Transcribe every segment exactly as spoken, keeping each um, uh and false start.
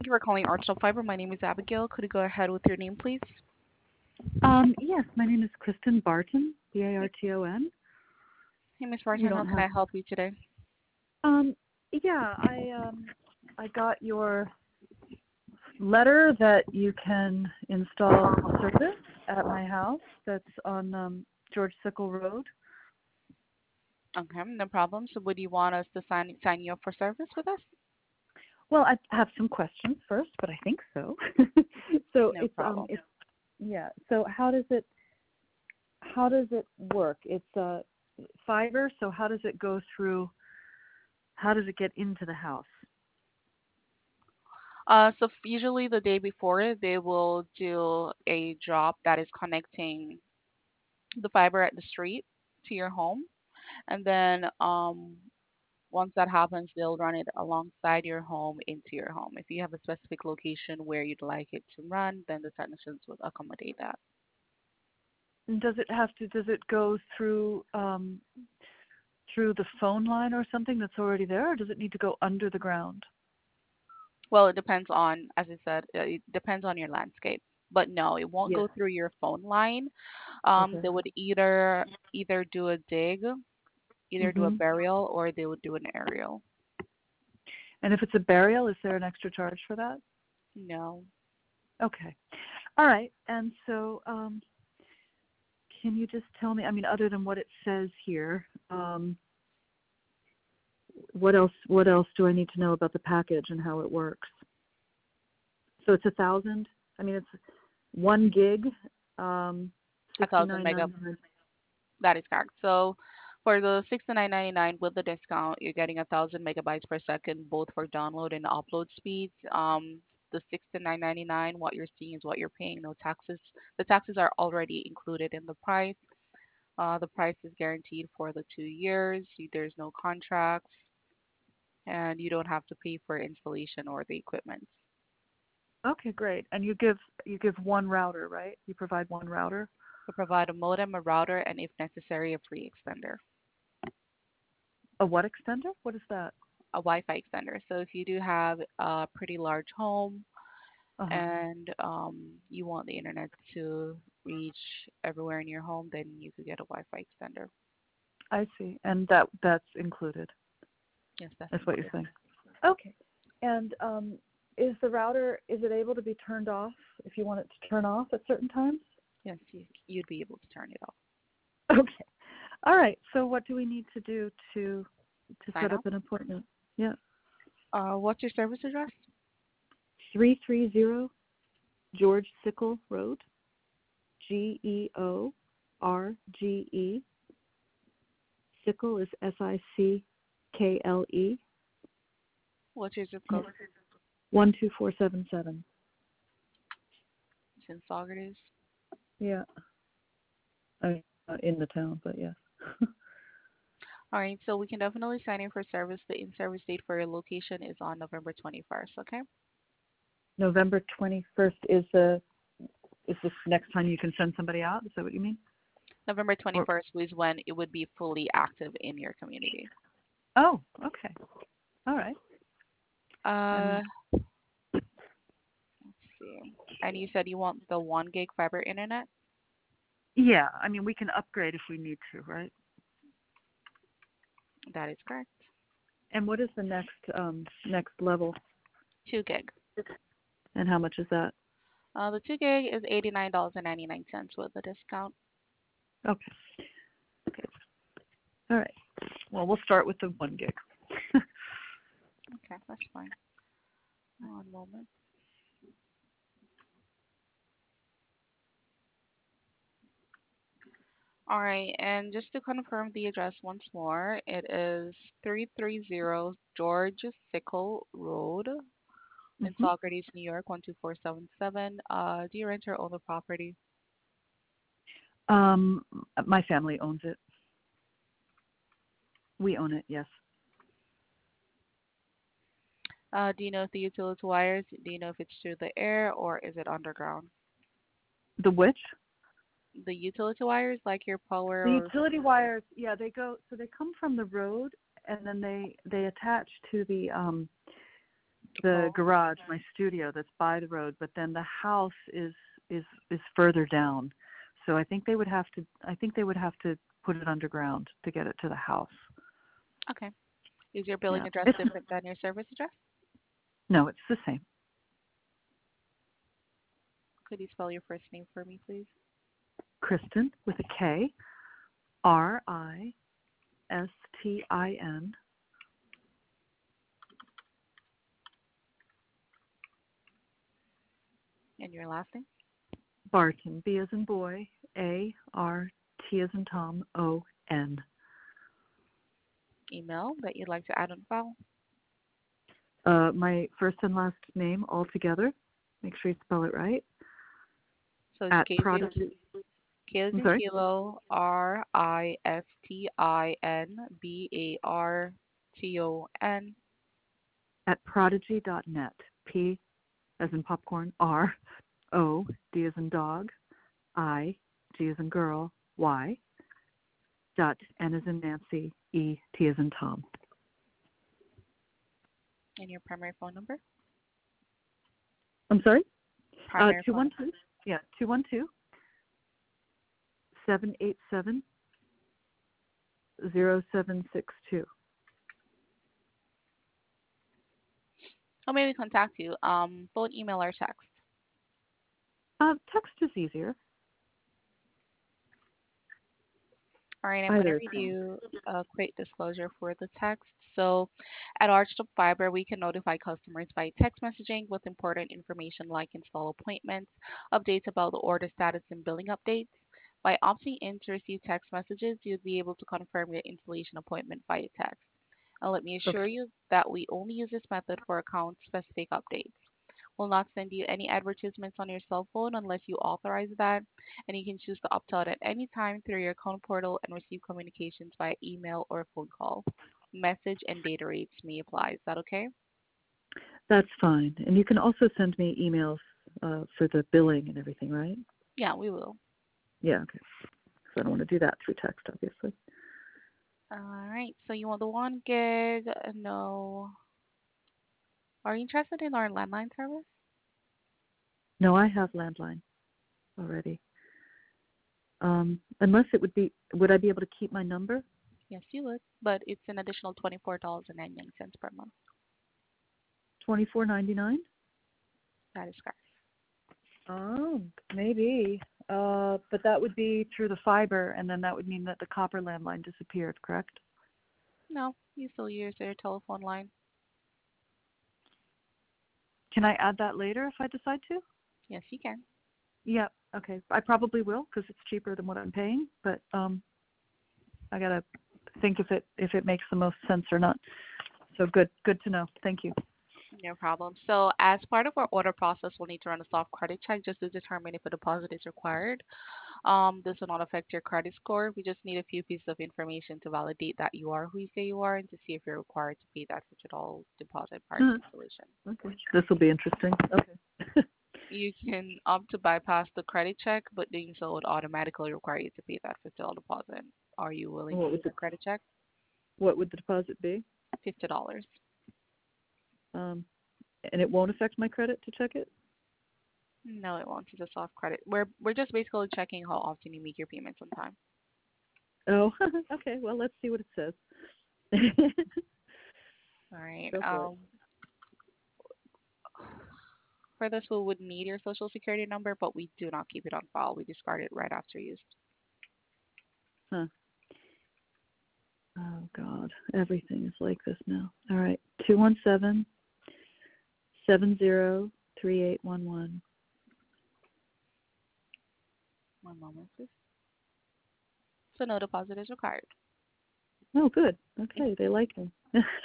Thank you for calling Arsenal Fiber. My name is Abigail. Could you go ahead with your name, please? Um, yes, my name is Kristen Barton, B A R T O N. Hey, Miss You Barton, how don't can have. I help you today? Um, yeah, I um, I got your letter that you can install service at my house. That's on um, George Sickle Road. Okay, no problem. So would you want us to sign sign you up for service with us? Well, I have some questions first, but I think so. so No it's um, problem. it's yeah. So how does it how does it work? It's uh, fiber. So how does it go through? How does it get into the house? Uh, so f- usually the day before, they will do a drop that is connecting the fiber at the street to your home, and then um, once that happens, they'll run it alongside your home into your home. If you have a specific location where you'd like it to run, then the technicians would accommodate that. And does it have to? Does it go through um, through the phone line or something that's already there, or does it need to go under the ground? Well, it depends on, as I said, uh, it depends on your landscape. But no, it won't Yeah. go through your phone line. Um, Okay. they would either either do a dig, either do a Mhm. burial, or they would do an aerial. And if it's a burial, is there an extra charge for that? No. Okay. All right. And so, um, can you just tell me? I mean, other than what it says here, um, what else? What else do I need to know about the package and how it works? So it's a thousand. I mean, it's one gig, um, A sixty thousand nine mega. ninety nine. That is correct. So for the sixty-nine ninety-nine with the discount, you're getting a thousand megabytes per second, both for download and upload speeds. Um, the sixty-nine ninety-nine, what you're seeing is what you're paying, no taxes. The taxes are already included in the price. Uh, the price is guaranteed for the two years. You- There's no contracts, and you don't have to pay for installation or the equipment. Okay, great. And you give you give one router, right? You provide one router. We provide a modem, a router, and if necessary, a free extender, A what extender? What is that? a Wi-Fi extender. So if you do have a pretty large home Uh huh. and um, you want the internet to reach everywhere in your home, then you could get a Wi-Fi extender. I see. And that that's included. Yes, that's That's what you're included. saying. Okay. And um, is the router is it able to be turned off if you want it to turn off at certain times? Yes, you, you'd be able to turn it off. Okay. All right. So what do we need to do to to Sign set up. up an appointment? Yeah. Uh, what's your service address? Three three zero George Sickle Road. G E O R G E. Sickle is S I C K L E. What's your zip code? One two four seven seven. It's in Saugerties. Yeah. I mean, not in the town, but yes. All right, so we can definitely sign in for service. The in-service date for your location is on November twenty-first, okay? November twenty-first is the is the next time you can send somebody out. Is that what you mean? November Or twenty-first is when it would be fully active in your community. oh, okay, all right. Uh, And let's see. And you said you want the one gig fiber internet? yeah, I mean we can upgrade if we need to, right? That is correct. And what is the next um next level? Two gig. And how much is that? Uh, the two gig is eighty-nine dollars and ninety-nine cents with a discount. Okay, all right. Well, we'll start with the one gig. Okay, that's fine. One moment. All right, and just to confirm the address once more, it is three thirty George Sickle Road in hmm Saugerties, New York, one two four seven seven. Uh, do you rent or own the property? Um, my family owns it. We own it. Yes. Uh, do you know if the utility wires, do you know if it's through the air or is it underground? The which? The utility wires, like your power The or utility wires. Yeah, they go. So they come from the road, and then they they attach to the um the Oh, garage, my studio that's by the road, but then the house is is is further down. So I think they would have to I think they would have to put it underground to get it to the house. okay. Is your billing Yeah. address It's different than your service address? no, it's the same. Could you spell your first name for me, please? Kristen with a K, R I S T I N, And your last name? Barton, B as in boy, A R T as in Tom, O N. Email that you'd like to add on file? Uh, my first and last name all together. Make sure you spell it right. So it's At K as in, Prodigy. K as I'm in sorry. Kilo, R I S T I N B A R T O N. At prodigy dot net. P as in popcorn, R, O, D as in dog, I, G as in girl, Y, dot, N as in Nancy, E, T as in Tom. And your primary phone number? I'm sorry? Uh, Primary phone number. two one two, yeah, two one two, seven eight seven, zero seven six two. How may we contact you? Um, phone, email, or text? Uh, text is easier. All right, I'm going to Either is read fine. you a quick disclosure for the text. So, at Archtop Fiber, we can notify customers by text messaging with important information like install appointments, updates about the order status, and billing updates. By opting in to receive text messages, you'll be able to confirm your installation appointment via text. And let me Okay. assure you that we only use this method for account-specific updates. We'll not send you any advertisements on your cell phone unless you authorize that, and you can choose to opt out at any time through your account portal and receive communications via email or phone call. Message and data rates may apply. Is that okay? That's fine. And you can also send me emails uh, for the billing and everything, right? Yeah, we will. Yeah, okay. So I don't want to do that through text, obviously. All right. So you want the one gig? Uh, No. Are you interested in our landline service? No, I have landline already. Um, unless it would be, would I be able to keep my number? Yes, you would, but it's an additional twenty-four dollars and ninety-nine cents per month. Twenty-four ninety-nine. That is correct. Oh, maybe. Uh, but that would be through the fiber, and then that would mean that the copper landline disappeared, correct? No, you still use your telephone line. Can I add that later if I decide to? Yes, you can. Yeah. Okay. I probably will because it's cheaper than what I'm paying. But um, I gotta think if it if it makes the most sense or not. So good. Good to know. Thank you. No problem. So as part of our order process, we'll need to run a soft credit check just to determine if a deposit is required. Um, this will not affect your credit score. We just need a few pieces of information to validate that you are who you say you are and to see if you're required to pay that fifty dollars deposit prior to Uh, installation. okay. This will be interesting. Okay. You can opt to bypass the credit check, but doing so would automatically require you to pay that fifty dollars deposit. Are you willing to what pay would the that credit check? what would the deposit be? fifty dollars. Um, and it won't affect my credit to check it. No, it won't. It's a soft credit. We're we're just basically checking how often you make your payments on time. Oh. Okay. Well, let's see what it says. All right. Go for it. Um, for this, we would need your social security number, but we do not keep it on file. We discard it right after use. Huh. Oh God, everything is like this now. All right, two one seven seven zero three eight one one. One moment, please. So no deposit is required. Oh, good. Okay, they like me.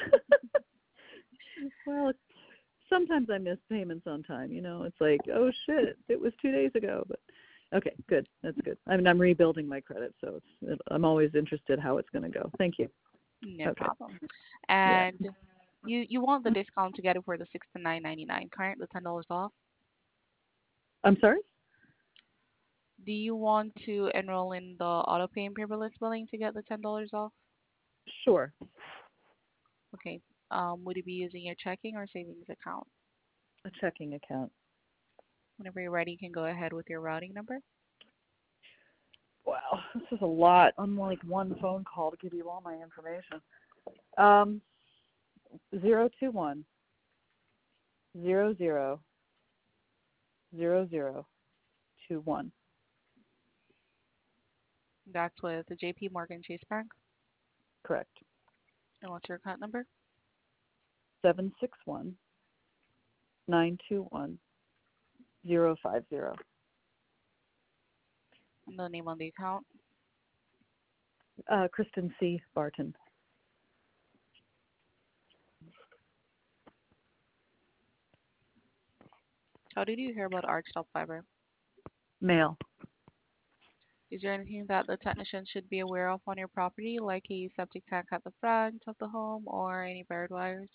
Well, sometimes I miss payments on time. You know, it's like, oh shit, it was two days ago. But okay, good. That's good. I mean, I'm rebuilding my credit, so it's. I'm always interested how it's going to go. Thank you. No Okay. problem. Yeah. And you you want the discount to get it for the sixty-nine ninety-nine, correct? The ten dollars off. I'm sorry. Do you want to enroll in the auto pay and paperless billing to get the ten dollars off? Sure. Okay. Um, would you be using your checking or savings account? A checking account. Whenever you're ready, you can go ahead with your routing number. Wow, this is a lot on like one phone call to give you all my information. Um, zero two one zero zero zero zero two one. That's with the J P Morgan Chase Bank. Correct. And what's your account number? Seven six one nine two one zero five zero. And the name on the account. Uh, Kristen C. Barton. How did you hear about Archtop Fiber? Male. Is there anything that the technician should be aware of on your property, like a septic tank at the front of the home or any buried wires?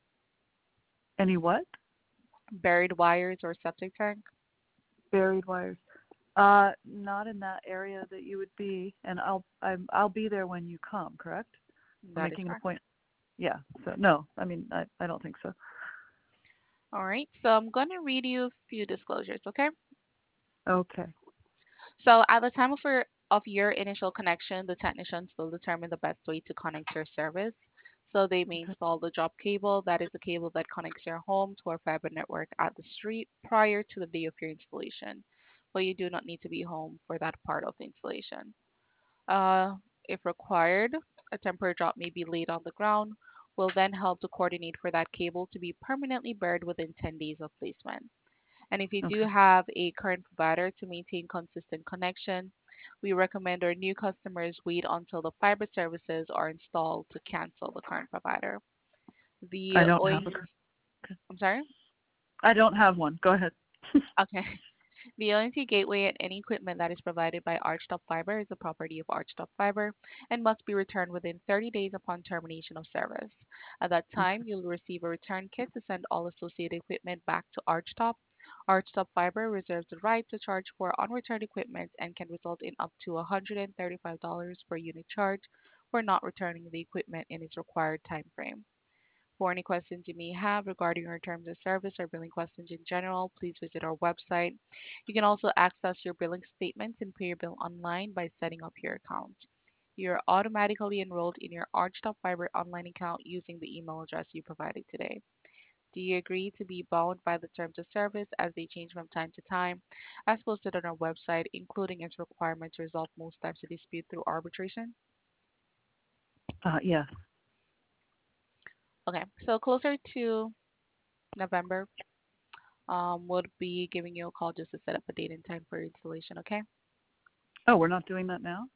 Any what? Buried wires or septic tank? Buried wires. Uh, not in that area that you would be, and I'll I'm, I'll be there when you come. Correct? We're That is making an correct. appointment. Yeah. So no, I mean I I don't think so. All right, so I'm going to read you a few disclosures, okay? Okay. So at the time of your of your initial connection, the technicians will determine the best way to connect your service. So they may Okay. install the drop cable, that is the cable that connects your home to our fiber network at the street prior to the day of your installation. But you do not need to be home for that part of the installation. Uh, if required, a temporary drop may be laid on the ground. Will then help to coordinate for that cable to be permanently buried within ten days of placement. And if you do Okay. have a current provider to maintain consistent connection, we recommend our new customers wait until the fiber services are installed to cancel the current provider. I The don't have a. O N, I'm sorry? I don't have one. Go ahead. Okay. The O N T gateway and any equipment that is provided by Archtop Fiber is the property of Archtop Fiber and must be returned within thirty days upon termination of service. At that time, you'll receive a return kit to send all associated equipment back to Archtop. Archtop Fiber reserves the right to charge for unreturned equipment and can result in up to one hundred thirty-five dollars per unit charge for not returning the equipment in its required time frame. For any questions you may have regarding our terms of service or billing questions in general, please visit our website. You can also access your billing statements and pay your bill online by setting up your account. You're automatically enrolled in your Archtop Fiber online account using the email address you provided today. Do you agree to be bound by the terms of service as they change from time to time, as posted on our website, including its requirement to resolve most types of dispute through arbitration? Uh, yes. Okay, so closer to November, um, would be giving you a call just to set up a date and time for your installation, okay? Oh, we're not doing that now.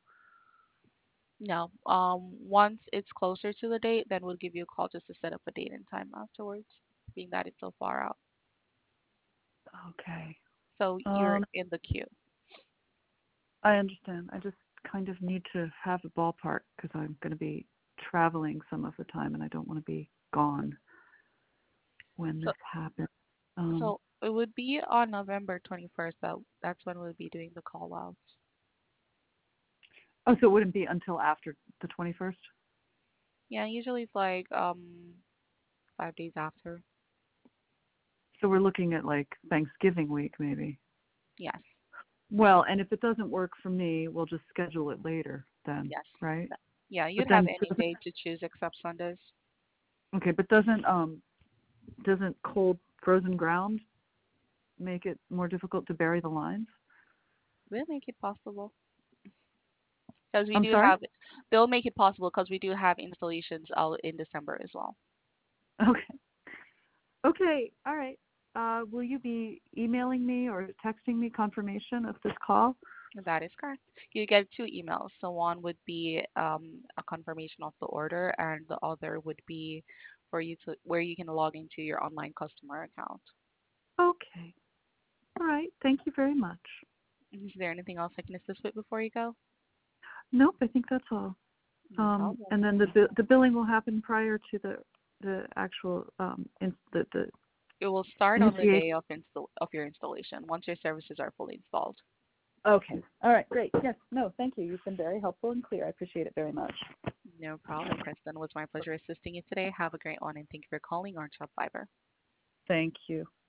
No. Um, once it's closer to the date, then we'll give you a call just to set up a date and time afterwards, being that it's so far out. Okay. So you're Um, in the queue. I understand. I just kind of need to have a ballpark because I'm going to be traveling some of the time, and I don't want to be gone when So this happens. Um, so it would be on November twenty-first that that's when we'll be doing the call outs. oh, so it wouldn't be until after the twenty-first? Yeah, usually it's like um five days after. So we're looking at like Thanksgiving week, maybe. Yes. Well, and if it doesn't work for me, we'll just schedule it later then, Yes. right? That- Yeah, But you'd have then, any day to choose except Sundays. okay, but doesn't um doesn't cold frozen ground make it more difficult to bury the lines? We'll make it possible. Because we I'm do sorry? have, they'll make it possible because we do have installations out in December as well. Okay. Okay, all right. Uh, will you be emailing me or texting me confirmation of this call? That is correct. You get two emails. So one would be um, a confirmation of the order, and the other would be for you to where you can log into your online customer account. Okay. All right. Thank you very much. Is there anything else I can assist with before you go? Nope, I think that's all. No Um, problem. and then the bi- the billing will happen prior to the the actual um, in, the the It will start on the initiation. day of install of your installation once your services are fully installed. Okay. All right. Great. Yes. No, thank you. You've been very helpful and clear. I appreciate it very much. No problem, Kristen. It was my pleasure assisting you today. Have a great one, and thank you for calling Orange Health Fiber. Thank you.